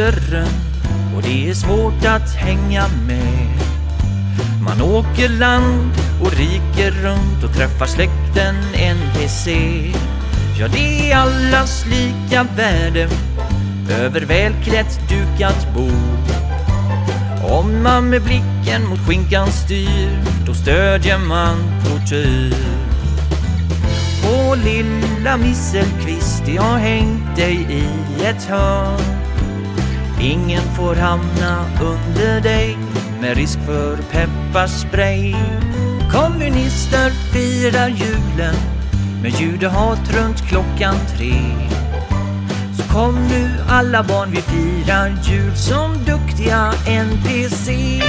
dörren och det är svårt att hänga med. Man åker land och riker runt och träffar släkten NPC. Ja, det är allas lika värde över välklätt dukat bord. Om man med blicken mot skinkan styr, då stödjer man tortyr. Och lilla Misselqvist, jag har hängt dig i ett hörn. Ingen får hamna under dig med risk för pepparspray. Kommunister firar julen med judehat runt klockan 3. Så kom nu alla barn, vi firar jul som duktiga NPC.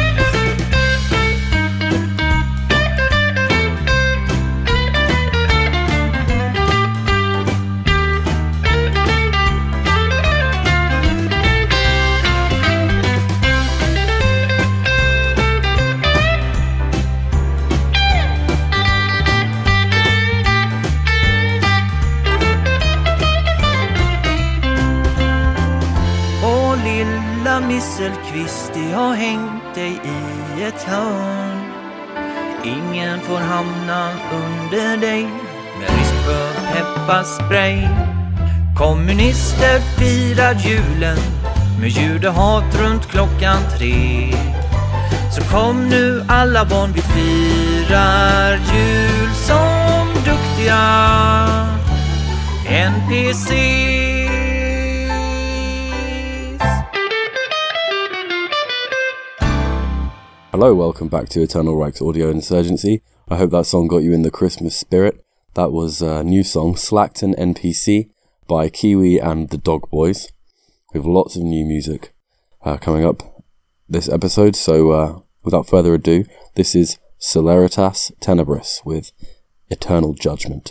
Misselqvist, jag har hängt dig i ett hörn. Ingen får hamna under dig med risk för pepparspray. Kommunister firar julen med judehat runt klockan 3. Så kom nu alla barn, vi firar jul som duktiga NPC. Hello, welcome back to Eternal Reich's Audio Insurgency. I hope that song got you in the Christmas spirit. That was a new song, Slackton NPC, by Kiwi and the Dog Boys. We have lots of new music coming up this episode, so without further ado, this is Celeritas Tenebris with Eternal Judgment.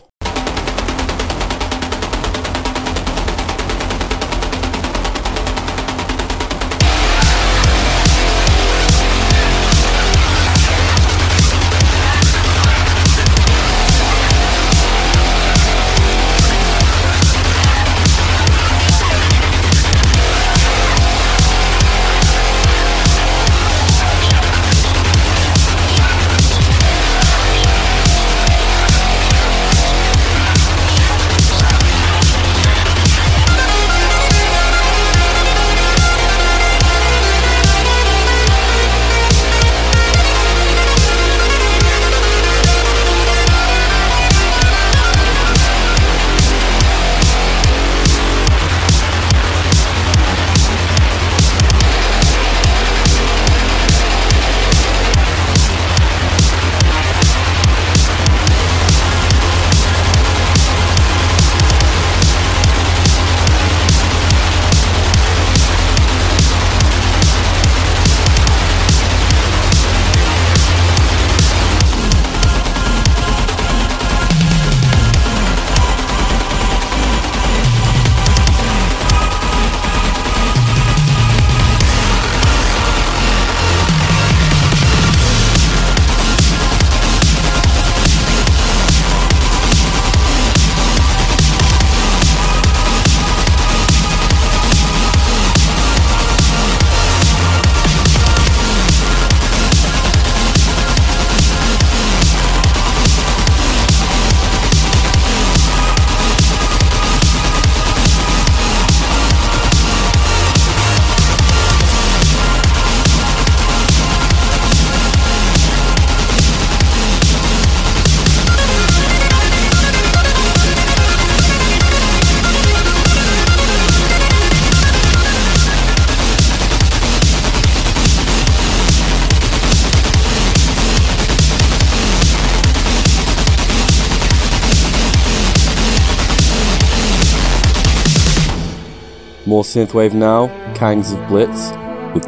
More synthwave now, Kangs of Blitz with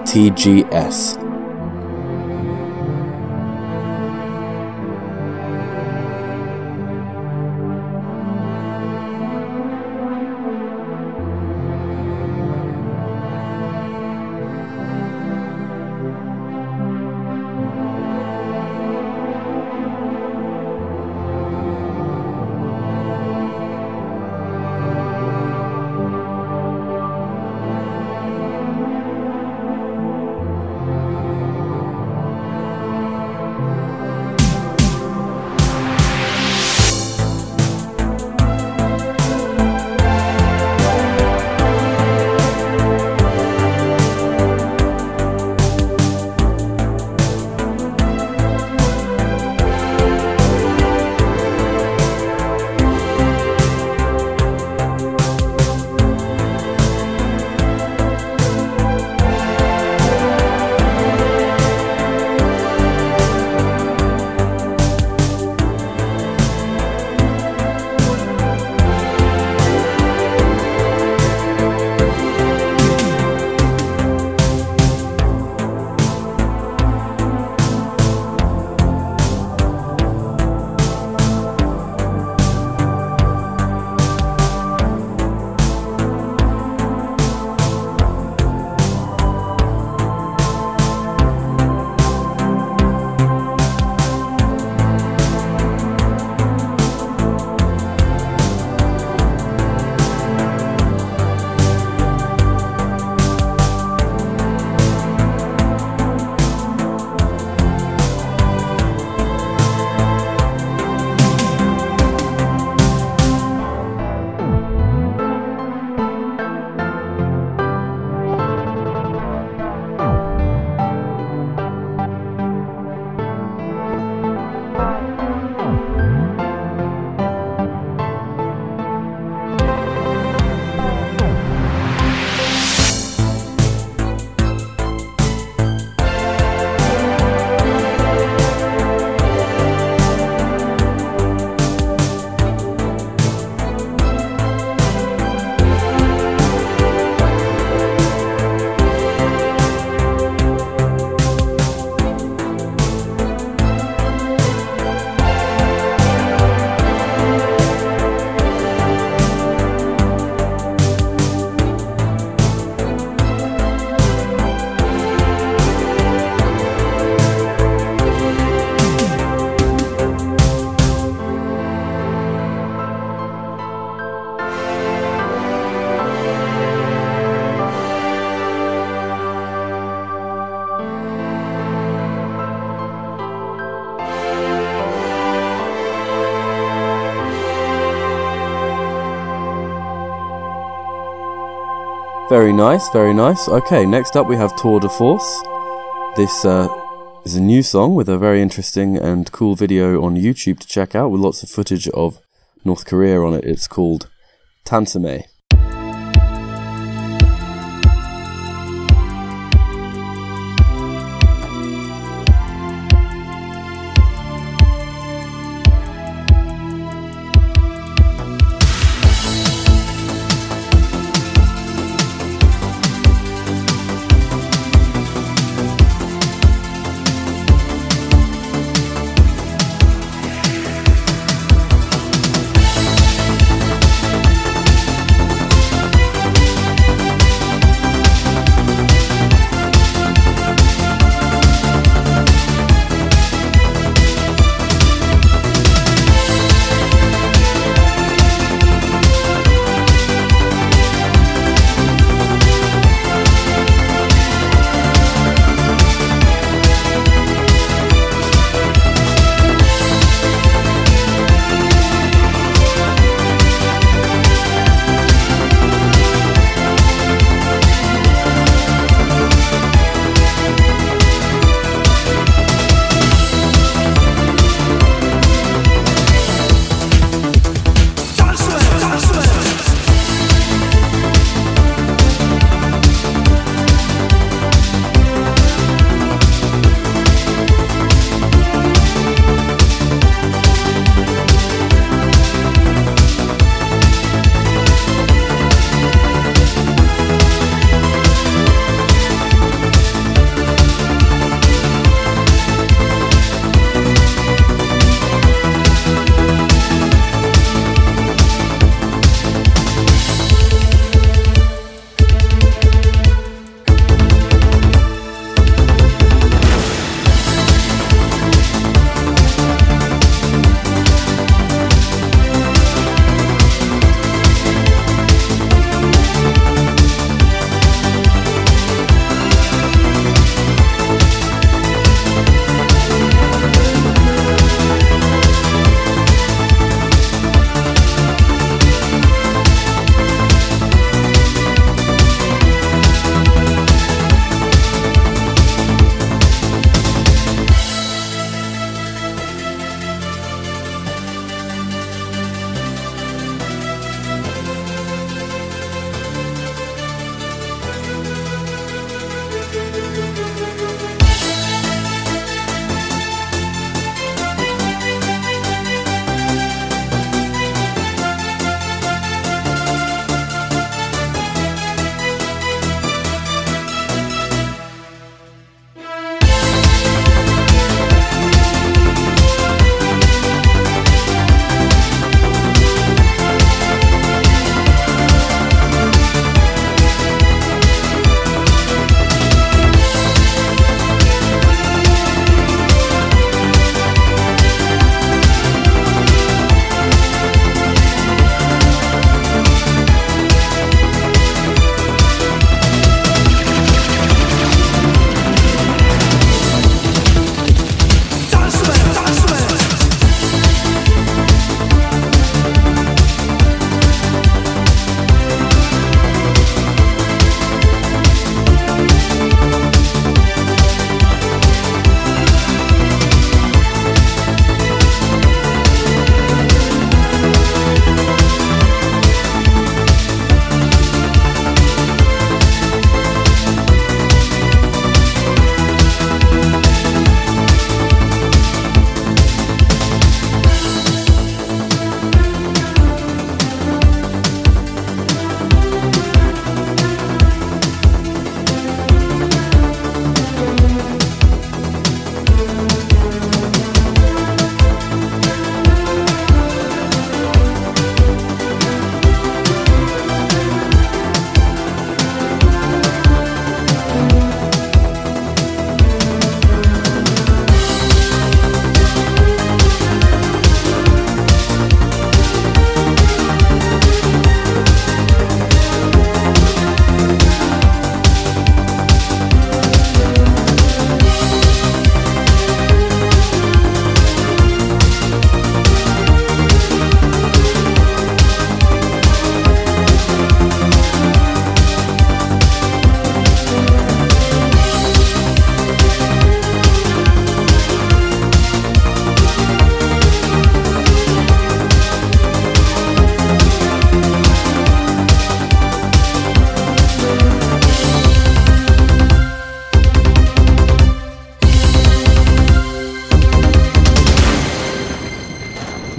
TGS. Very nice, very nice. Okay, next up we have Tour de Force. This is a new song with a very interesting and cool video on YouTube to check out with lots of footage of North Korea on it. It's called Tansame.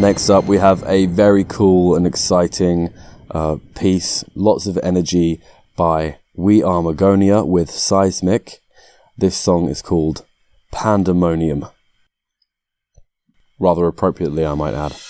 Next up, we have a very cool and exciting piece, lots of energy by We Are Magonia with Seismic. This song is called Pandemonium. Rather appropriately, I might add.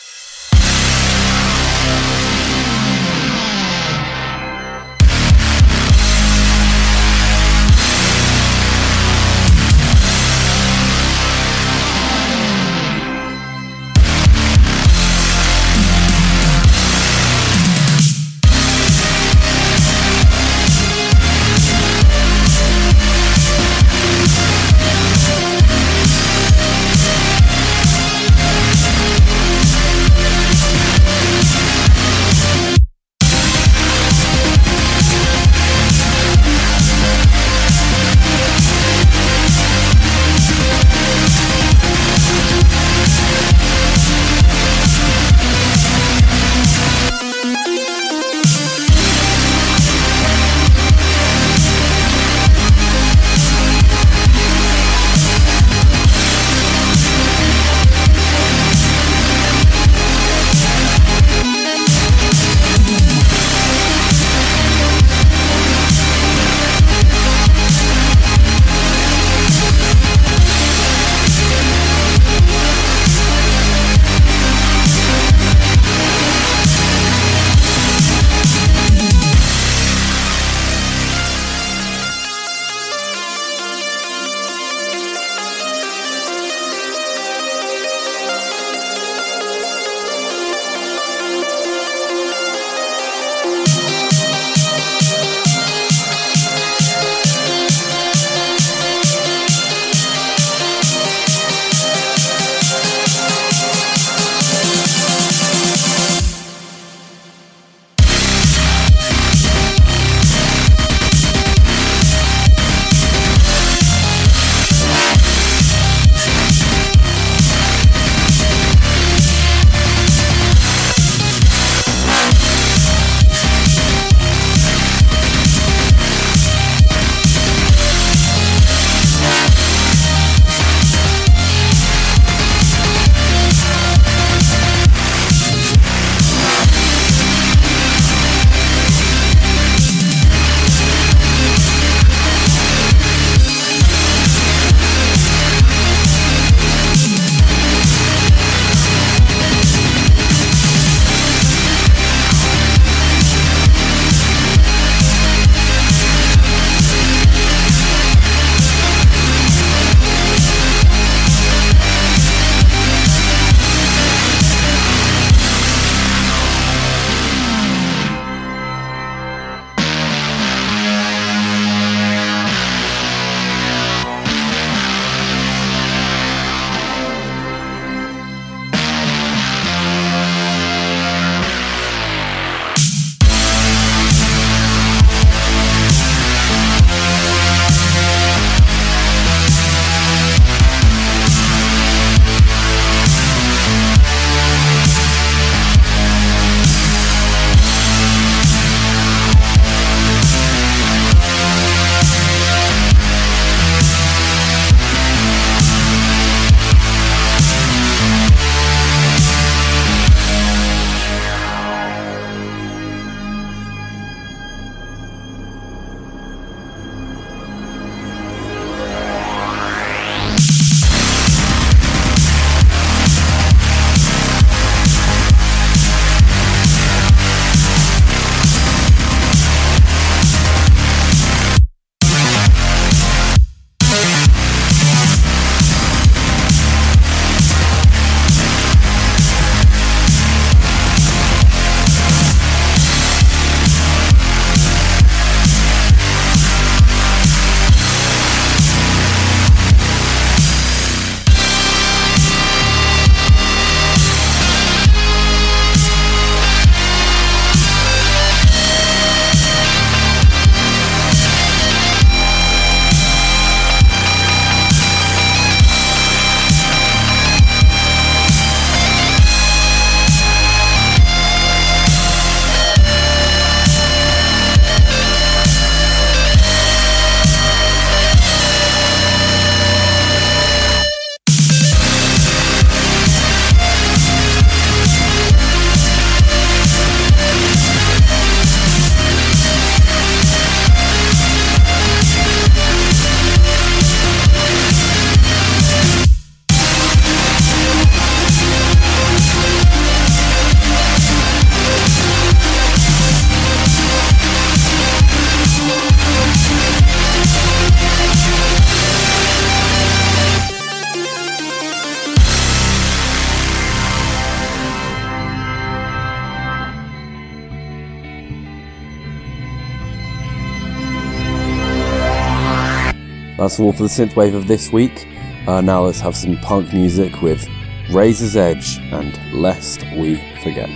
That's all for the synthwave of this week. Now let's have some punk music with Razor's Edge and Lest We Forget.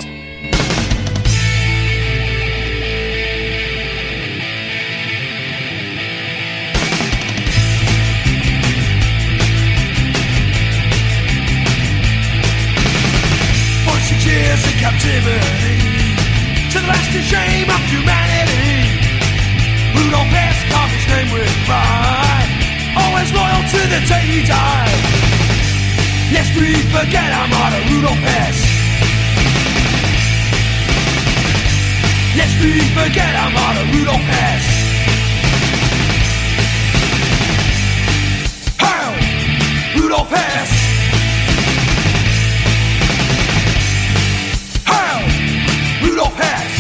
Years in captivity, to the lasting shame of humanity. Rudolph Hess carved his name with pride, always loyal to the day he died. Lest we forget our motto, Rudolph Hess. Lest we forget our motto, Rudolph Hess. Hail, Rudolph Hess. Rudolph Hess.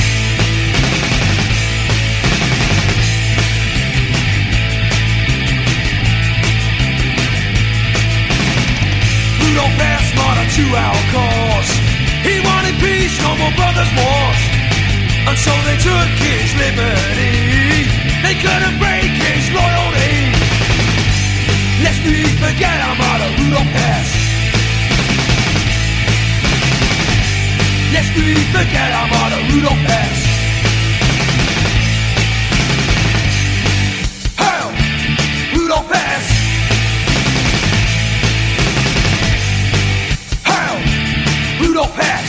Rudolph Hess martyred to our cause. He wanted peace, no more brothers' wars. And so they took his liberty. They couldn't break his loyalty. Lest we forget our motto, Rudolph Hess. Lest we forget our motto, Rudolph Hess. Hail, Rudolph Hess. Hail, Rudolph Hess.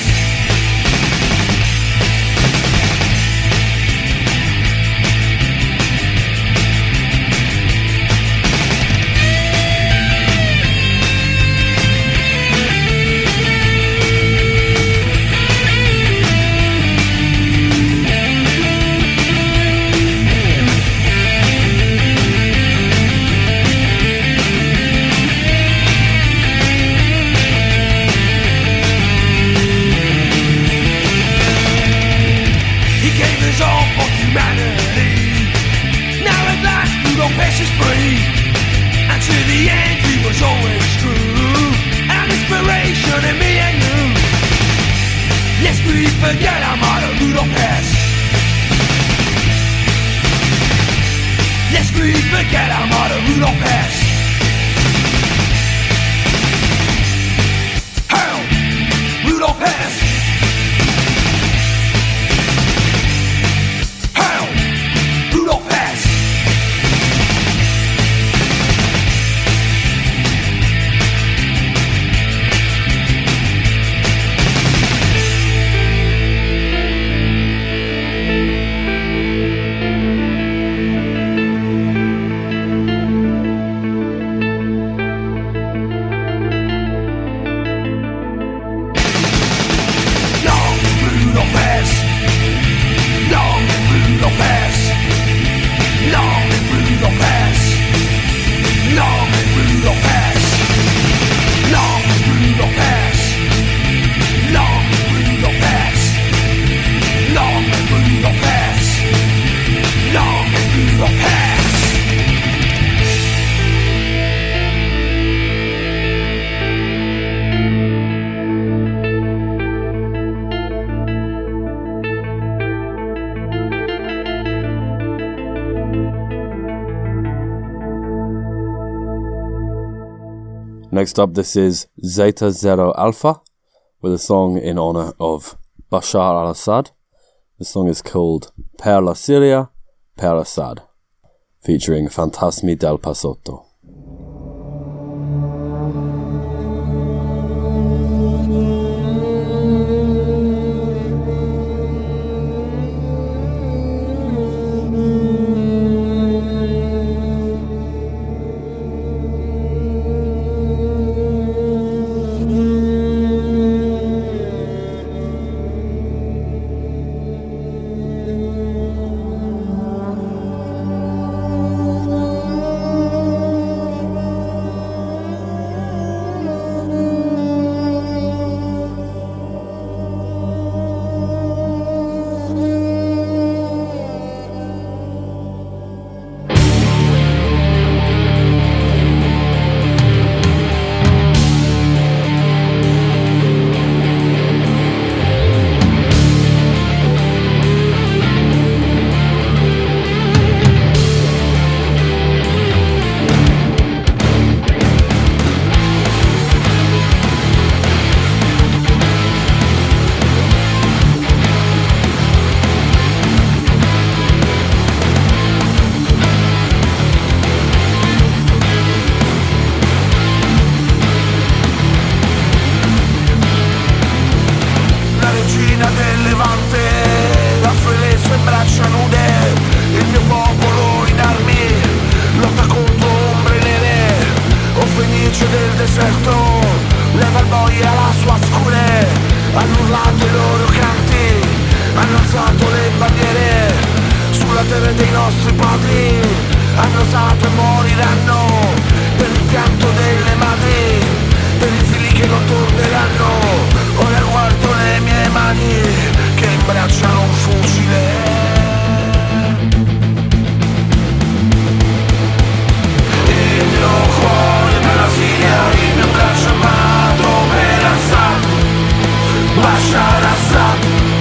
Forget our motto, Rudolph Hess. Lest we forget our motto, Rudolph Hess. Hail, Rudolph Hess. Hail, Rudolph Hess. Next up, this is Zeta Zero Alpha with a song in honor of Bashar al-Assad. The song is called Per la Siria, Per Assad, featuring Fantasmi del Pasotto. cantato i loro canti, hanno alzato le bandiere sulla terra dei nostri padri, hanno osato e moriranno per il pianto delle madri, per i figli che non torneranno. Ora guardo le mie mani che imbracciano un fucile. Il mio cuore per la Siria, il mio braccio amato per Assad, Bashar Assad.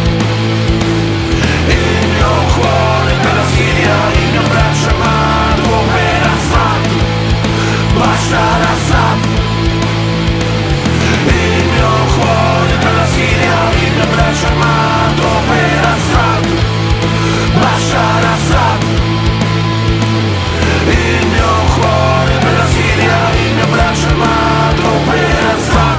Il mio cuore per la Siria, il mio braccio amato per Assad, Bashar Assad. Il mio cuore per la Siria, il mio braccio amato per Assad, Bashar Assad. Il mio cuore per la Siria, il mio braccio amato per Assad.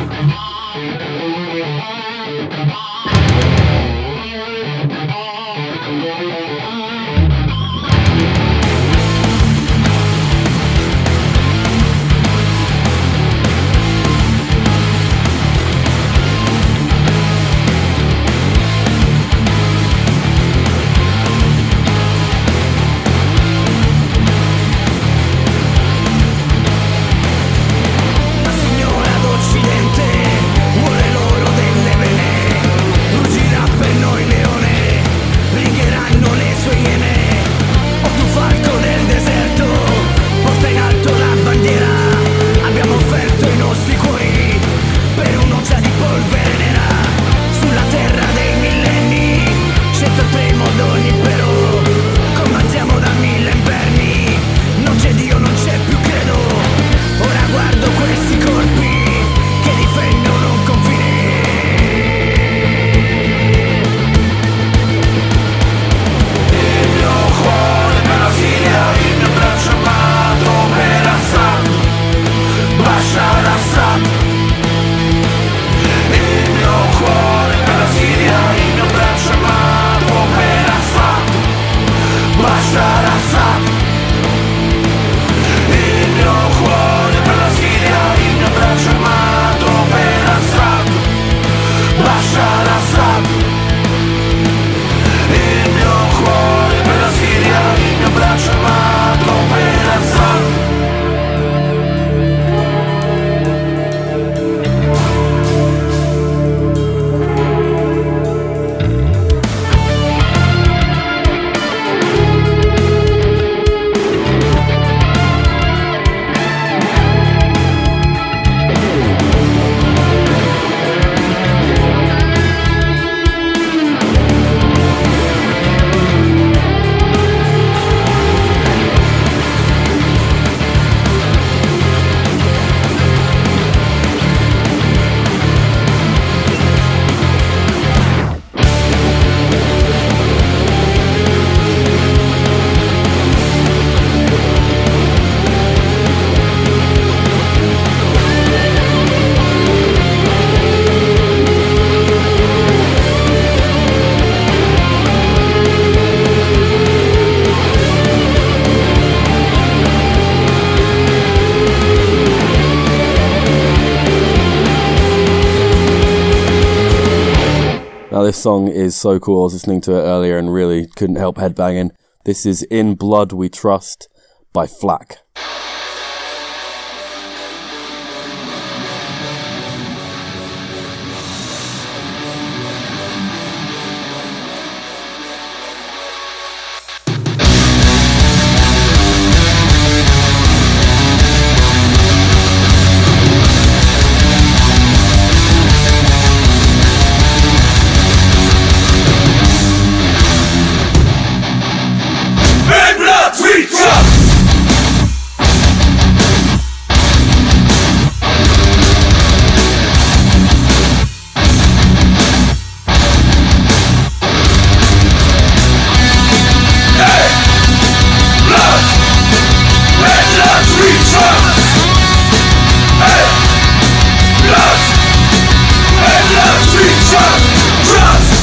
Now this song is so cool. I was listening to it earlier and really couldn't help headbanging. This is In Blood We Trust by Flak.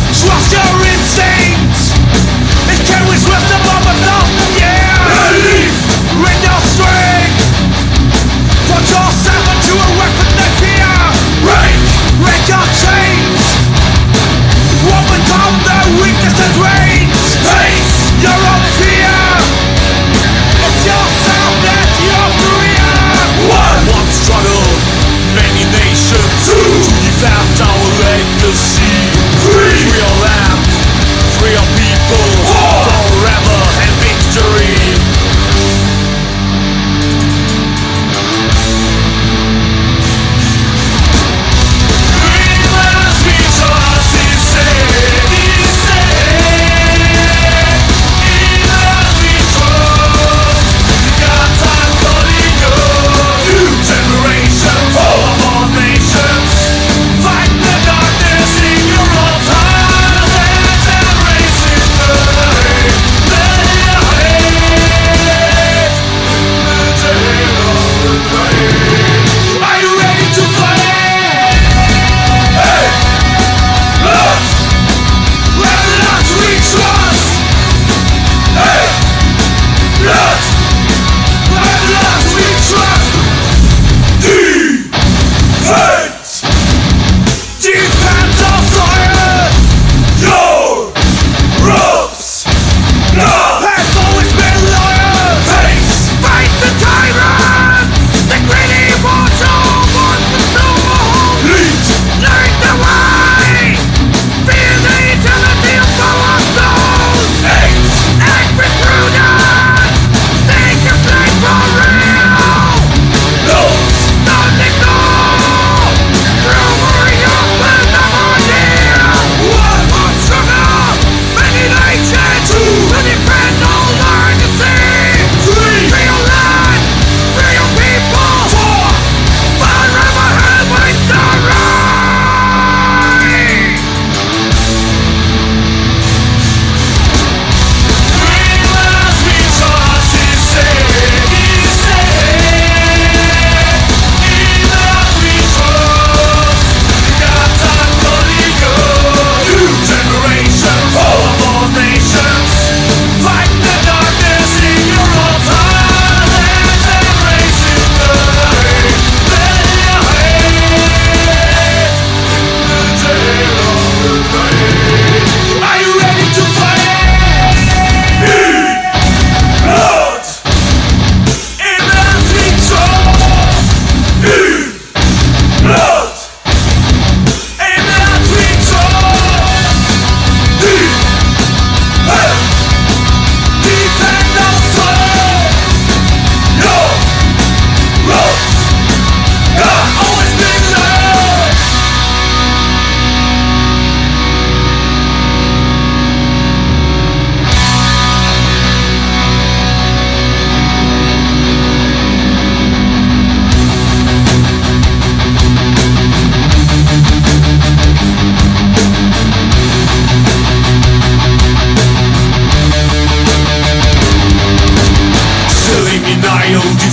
Trust your instincts. It carries with the bomb of love, yeah. Believe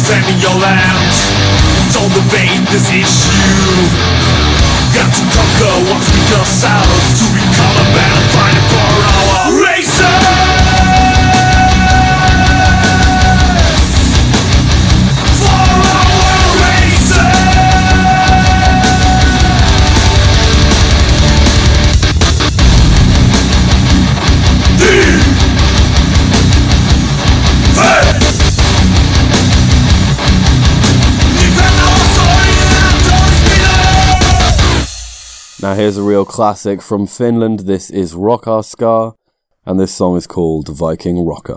defending your land. Don't debate this issue. Got to conquer what's weak ourselves to become a better fighter for our races. Now here's a real classic from Finland. This is Rockarskaa, and this song is called Viking Rocker.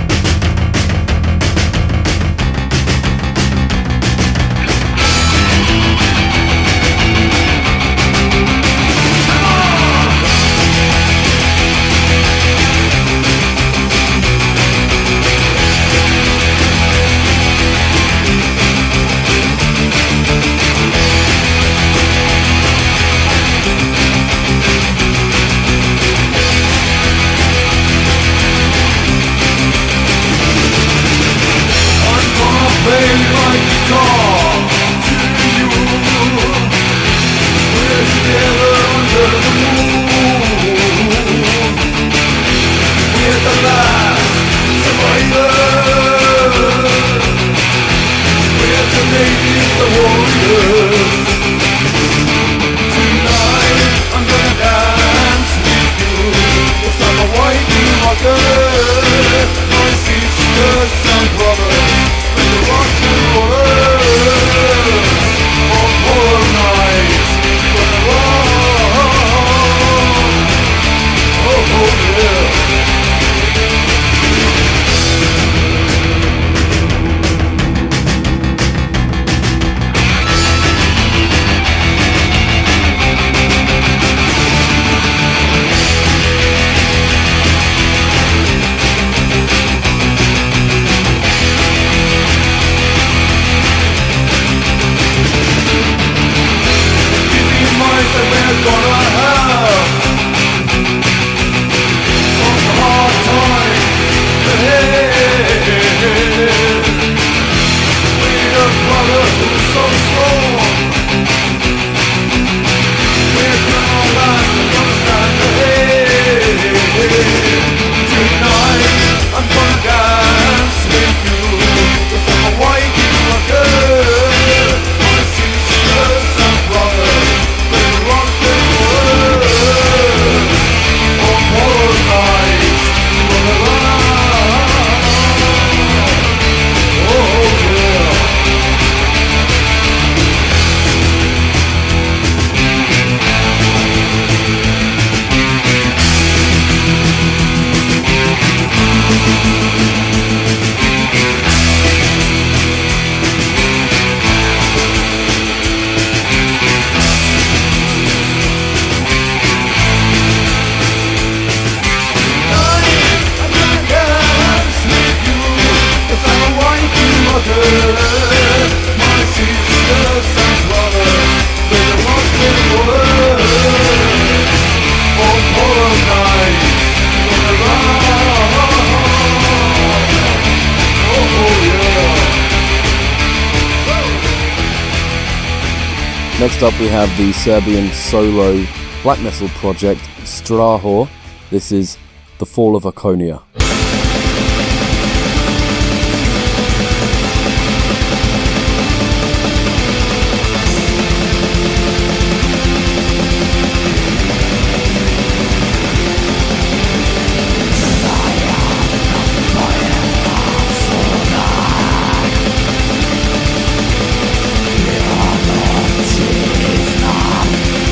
Next up we have the Serbian solo black metal project Strahor. This is The Fall of Akonia.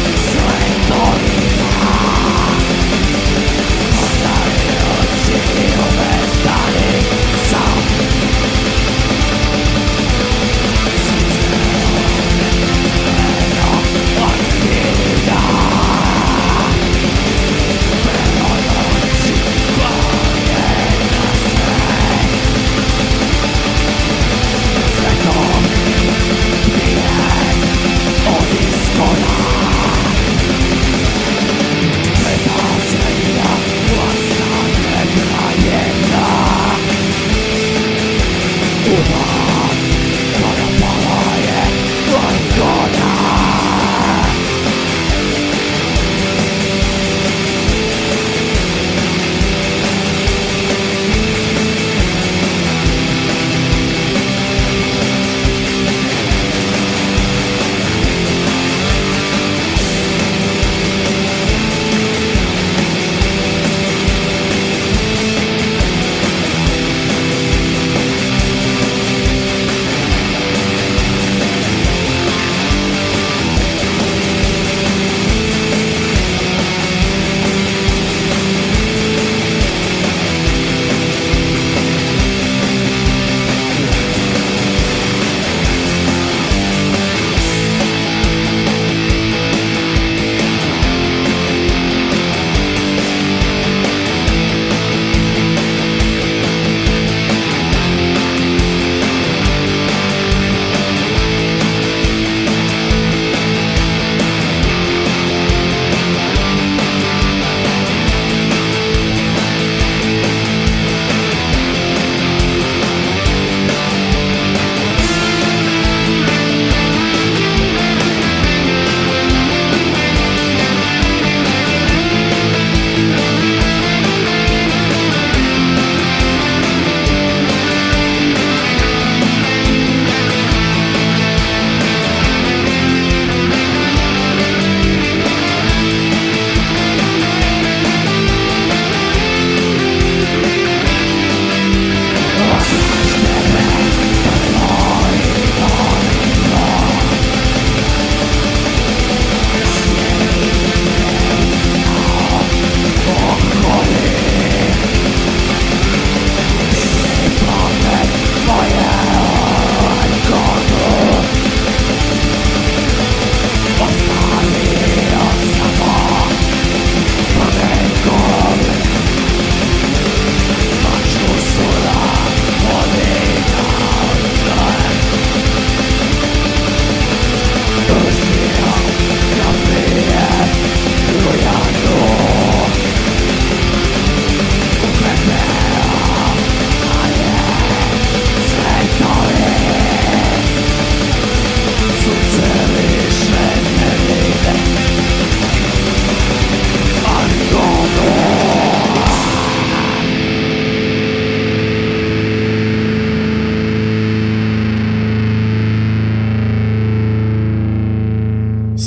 Yeah.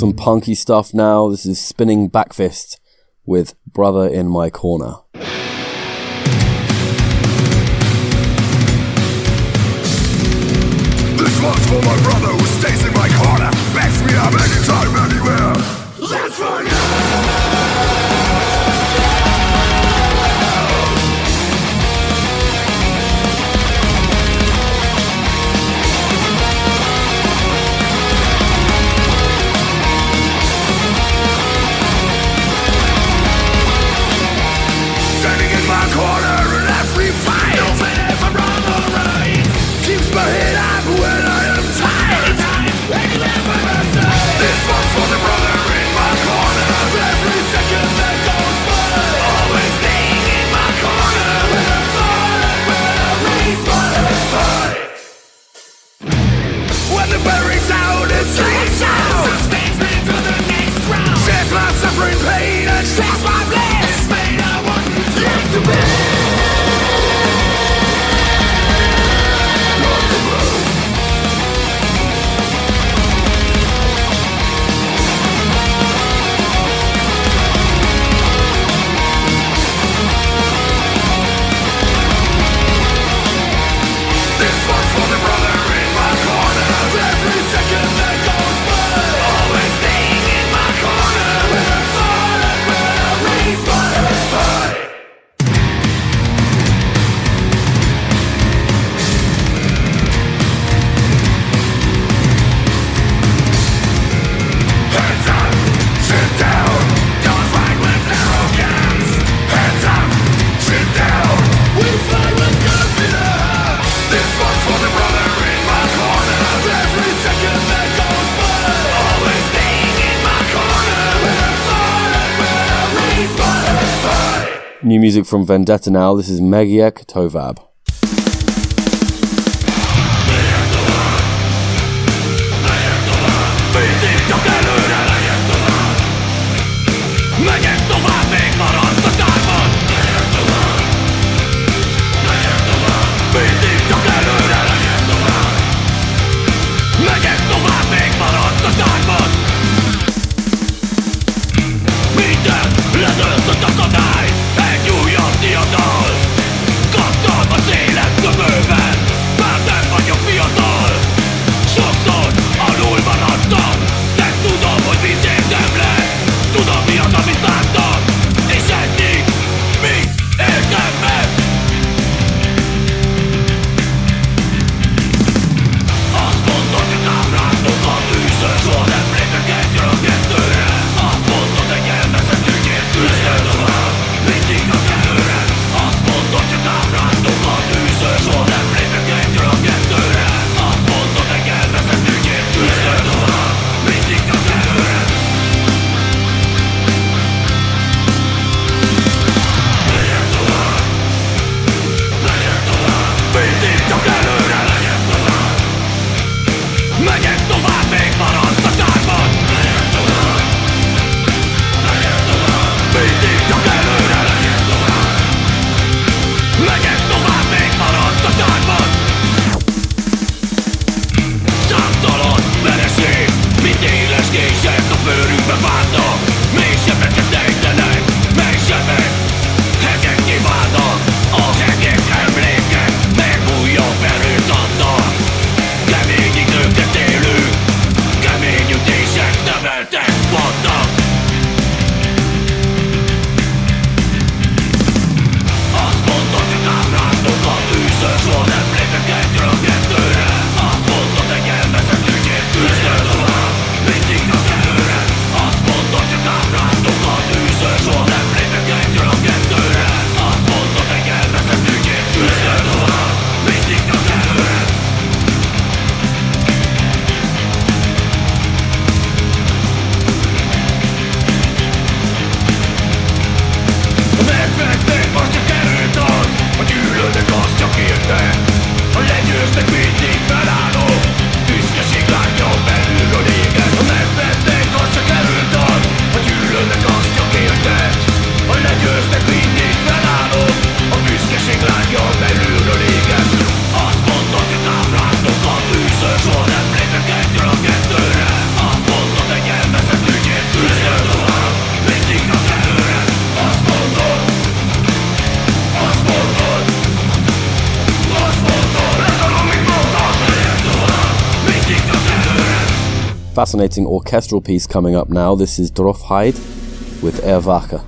some punky stuff now. This is Spinning Backfist with Brother in My Corner. This one's for my brother who stays in my corner, backs me up anytime, anywhere. That's for you. My head up when I am tired. This one's for the brother in my corner. Every second that goes by, always staying in my corner. When I'm falling, when I'm responsible. When the berry's out, it's streets out. Sustains me to the next round. Shares my suffering, pain, and shares my bliss. It's made I want yet to be. New music from Vendetta now. This is Megiek Tovab. Minden lesz az a táj, egy újabb diadal. Kaptam a Fascinating orchestral piece coming up now. This is Drofheid with Erwache.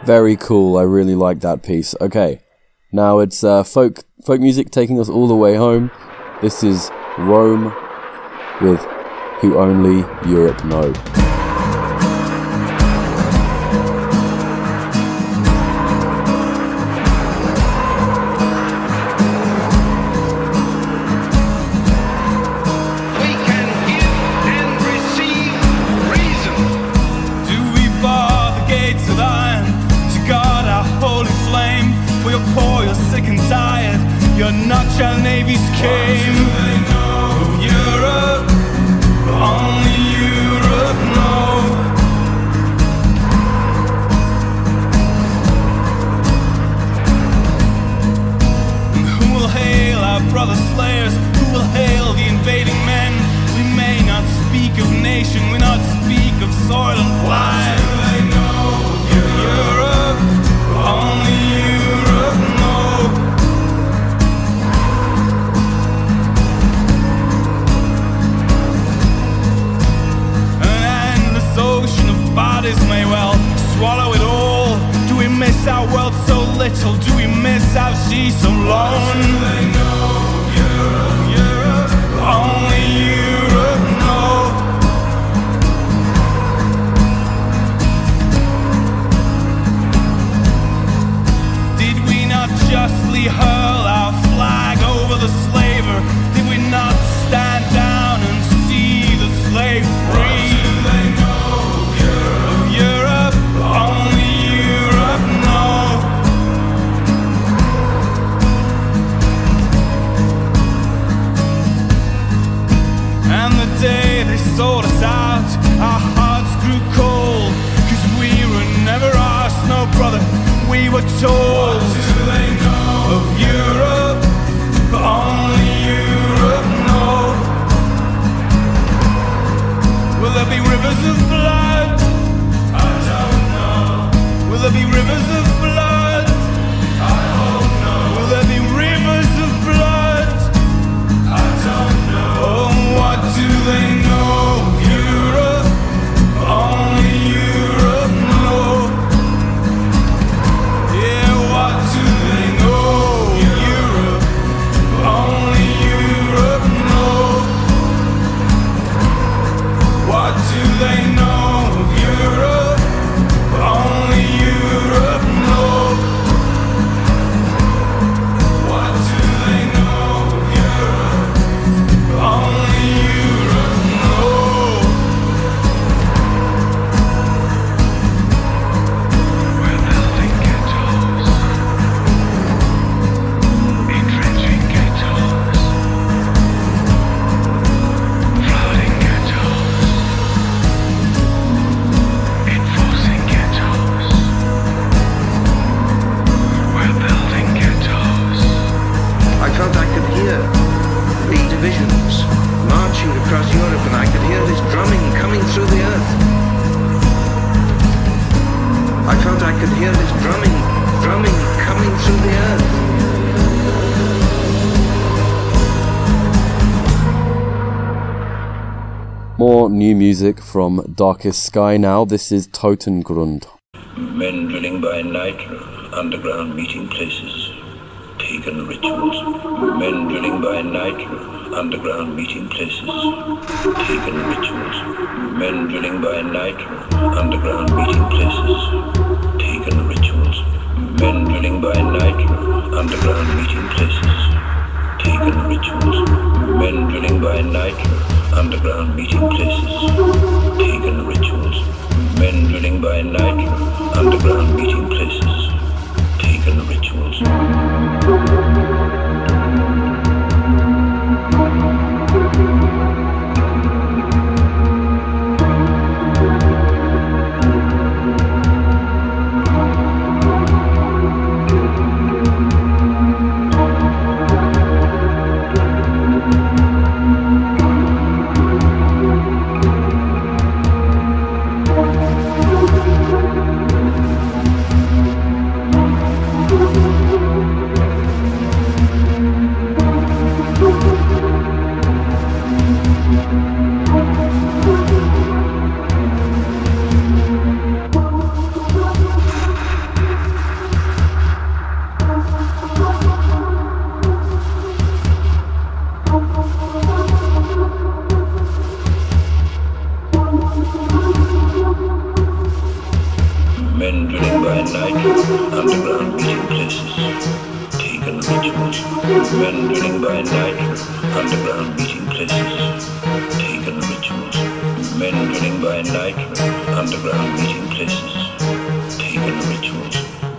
Very cool. I really like that piece. Okay, now it's folk music taking us all the way home. This is Rome with Who Only Europe Know. Your nutshell navies came of Europe, only Europe know. And who will hail our brother slayers? Who will hail the invading men? We may not speak of nation, we not speak of soil and fly. They know Europe, only Europe know. Ocean of bodies may well swallow it all. Do we miss our world so little? Do we miss our sea so lone? They know Europe, Europe, only Europe know. Did we not justly hurl our flag over the slaver? Did we not stand down and see the slave free? Only Europe know. And the day they sold us out, our hearts grew cold, 'cause we were never asked, no brother, we were told. What do they know of Europe? Only Europe know. Will there be rivers of blood? Will there be rivers of blood? I hope not. Will there be rivers of blood? I don't know. Oh, what do they know of Europe? Only Europe know. Yeah, what do they know of Europe? Only Europe know. What do they know of Europe? Only Europe know. What do they know of Europe? Only Europe know. We're building ghettos, entrenching ghettos, flooding ghettos, enforcing ghettos. We're building ghettos. I felt I could hear the divisions marching across Europe, and I could hear this drumming coming through the earth. I felt I could hear this drumming coming through the earth. More new music from Darkest Sky now. This is Totengrund. Men drilling by night, underground meeting places, pagan rituals. Men drilling by night, underground meeting places, pagan rituals. Men drilling by night, underground meeting places, pagan rituals. Men drilling by night, underground meeting places, pagan rituals. Men drilling by night, underground meeting places, pagan rituals. Men drilling by night, underground meeting places, pagan rituals. underground meeting places, pagan rituals, men drilling by night, underground meeting places, pagan rituals.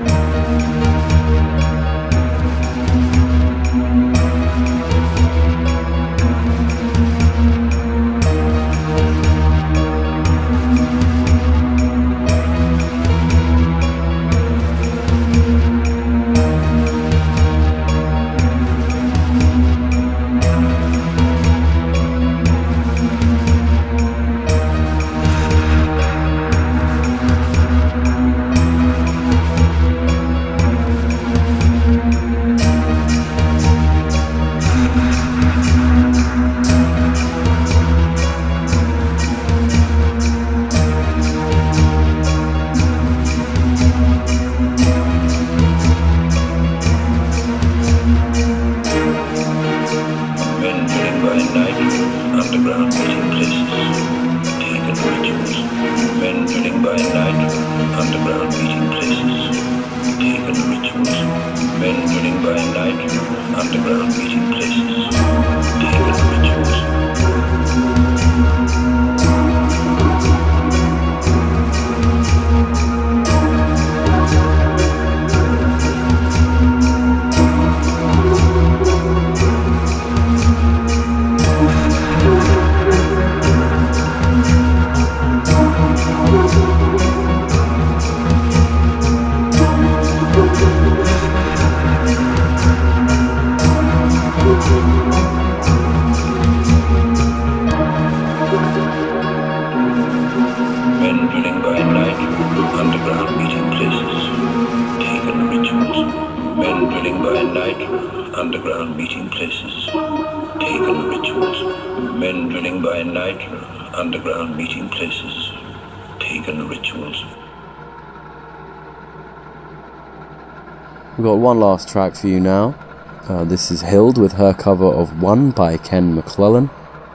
We've got one last track for you now. This is Hild with her cover of One by Ken McClellan.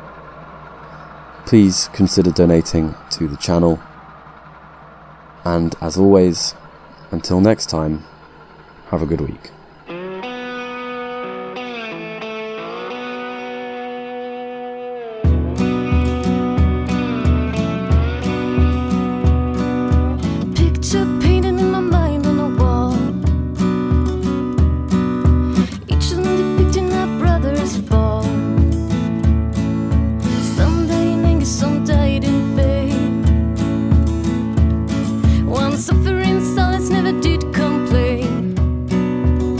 Please consider donating to the channel. And as always, until next time, have a good week. Suffering silence never did complain.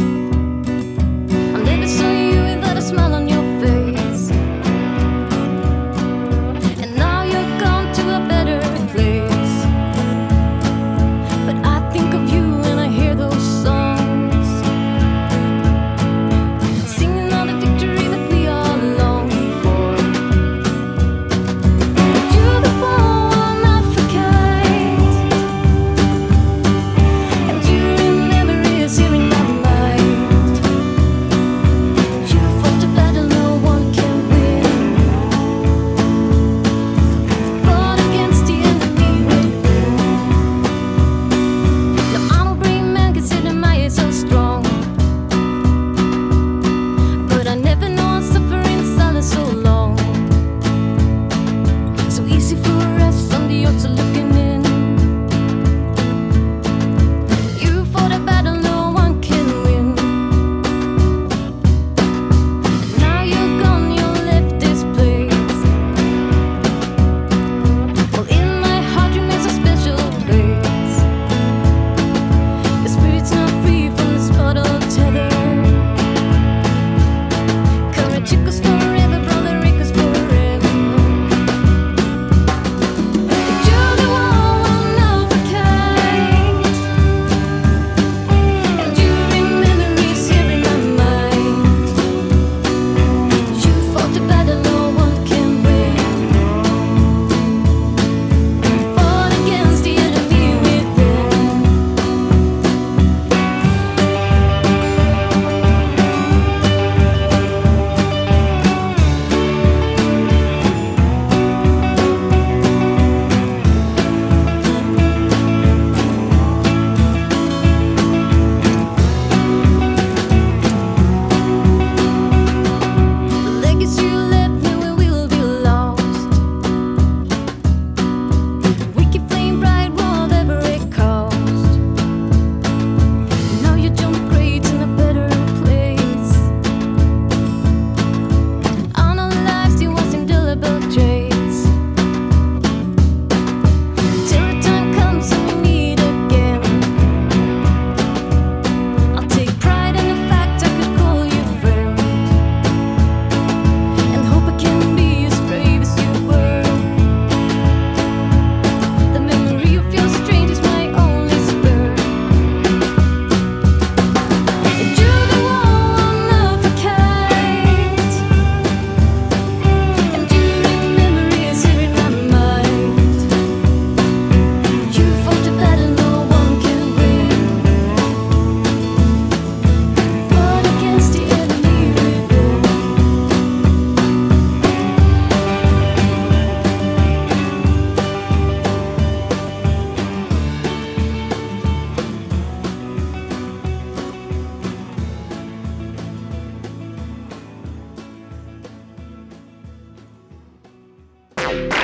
Bye.